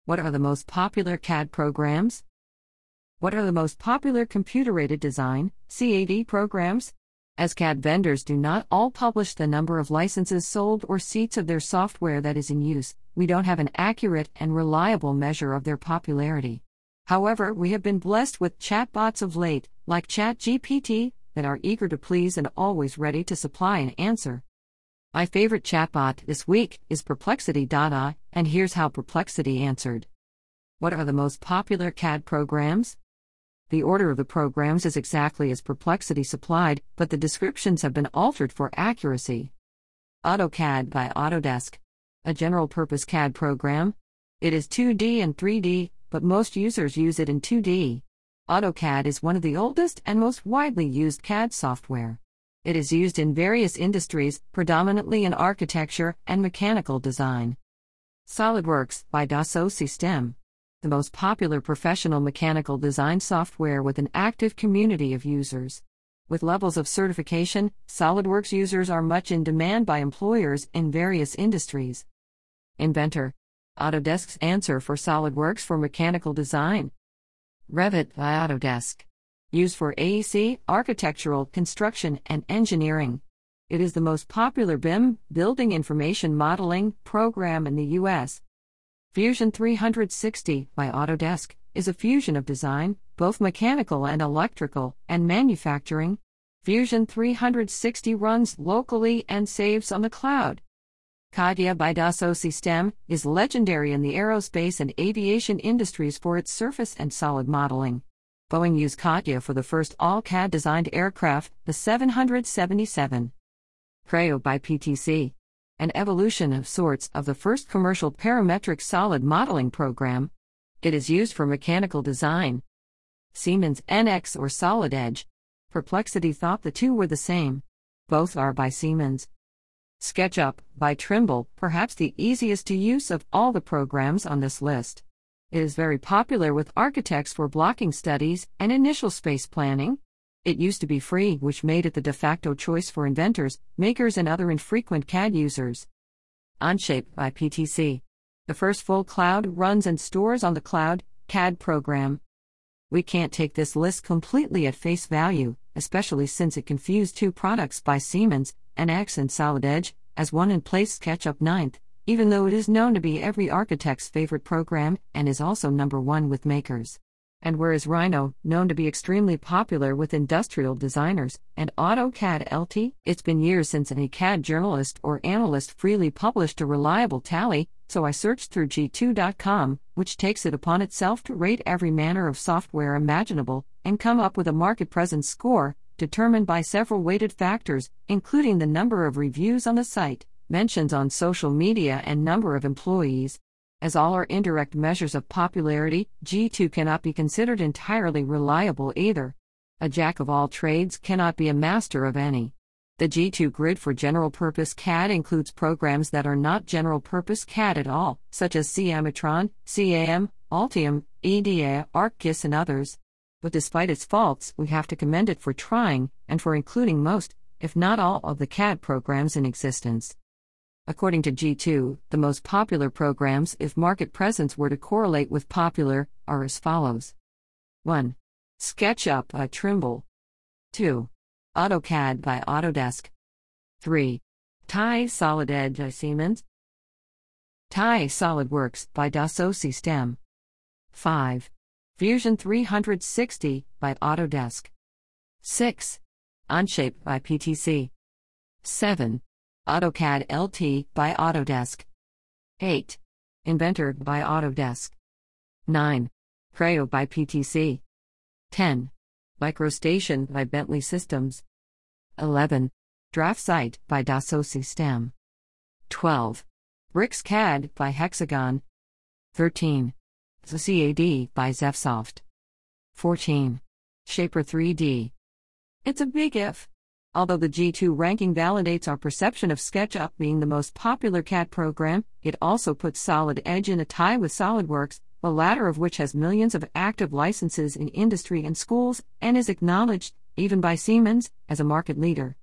What are the most popular CAD programs? What are the most popular computer-aided design (CAD) programs? As CAD vendors do not all publish the number of licenses sold or seats of their software that is in use, we don't have an accurate and reliable measure of their popularity. However, we have been blessed with chatbots of late, like ChatGPT, that are eager to please and always ready to supply an answer. My favorite chatbot this week is Perplexity.ai, and here's how Perplexity answered. What are the most popular CAD programs? The order of the programs is exactly as Perplexity supplied, but the descriptions have been altered for accuracy. AutoCAD by Autodesk. A general-purpose CAD program. It is 2D and 3D, but most users use it in 2D. AutoCAD is one of the oldest and most widely used CAD software. It is used in various industries, predominantly in architecture and mechanical design. SolidWorks by Dassault Systèmes. The most popular professional mechanical design software with an active community of users. With levels of certification, SolidWorks users are much in demand by employers in various industries. Inventor. Autodesk's answer for SolidWorks for mechanical design. Revit by Autodesk. Used for AEC, architectural, construction, and engineering. It is the most popular BIM, Building Information Modeling, program in the U.S. Fusion 360 by Autodesk is a fusion of design, both mechanical and electrical, and manufacturing. Fusion 360 runs locally and saves on the cloud. CATIA by Dassault Systèmes is legendary in the aerospace and aviation industries for its surface and solid modeling. Boeing used CATIA for the first all-CAD designed aircraft, the 777. Creo by PTC. An evolution of sorts of the first commercial parametric solid modeling program. It is used for mechanical design. Siemens NX or Solid Edge. Perplexity thought the two were the same. Both are by Siemens. SketchUp by Trimble, perhaps the easiest to use of all the programs on this list. It is very popular with architects for blocking studies and initial space planning. It used to be free, which made it the de facto choice for inventors, makers, and other infrequent CAD users. Onshape by PTC. The first full cloud runs and stores on the cloud CAD program. We can't take this list completely at face value, especially since it confused two products by Siemens, NX and Solid Edge, as one and placed SketchUp ninth, even though it is known to be every architect's favorite program and is also number one with makers. And whereas Rhino, known to be extremely popular with industrial designers, and AutoCAD LT, it's been years since any CAD journalist or analyst freely published a reliable tally, so I searched through G2.com, which takes it upon itself to rate every manner of software imaginable, and come up with a market presence score, determined by several weighted factors, including the number of reviews on the site, mentions on social media, and number of employees. As all are indirect measures of popularity, G2 cannot be considered entirely reliable either. A jack of all trades cannot be a master of any. The G2 grid for general-purpose CAD includes programs that are not general-purpose CAD at all, such as Ciamatron, CAM, Altium, EDA, ArcGIS, and others. But despite its faults, we have to commend it for trying, and for including most, if not all, of the CAD programs in existence. According to G2, the most popular programs, if market presence were to correlate with popular, are as follows. 1. SketchUp by Trimble. 2. AutoCAD by Autodesk. 3. TIE Solid Edge by Siemens. TIE SolidWorks by Dassault Systèmes. 5. Fusion 360 by Autodesk. 6. Onshape by PTC. 7. AutoCAD LT by Autodesk. 8. Inventor by Autodesk. 9. Creo by PTC. 10. MicroStation by Bentley Systems. 11. DraftSight by Dassault Systèmes. 12. BricsCAD by Hexagon. 13. CAD by Zepsoft. 14. Shaper 3D. It's a big if. Although the G2 ranking validates our perception of SketchUp being the most popular CAD program, it also puts Solid Edge in a tie with SolidWorks, the latter of which has millions of active licenses in industry and schools, and is acknowledged, even by Siemens, as a market leader.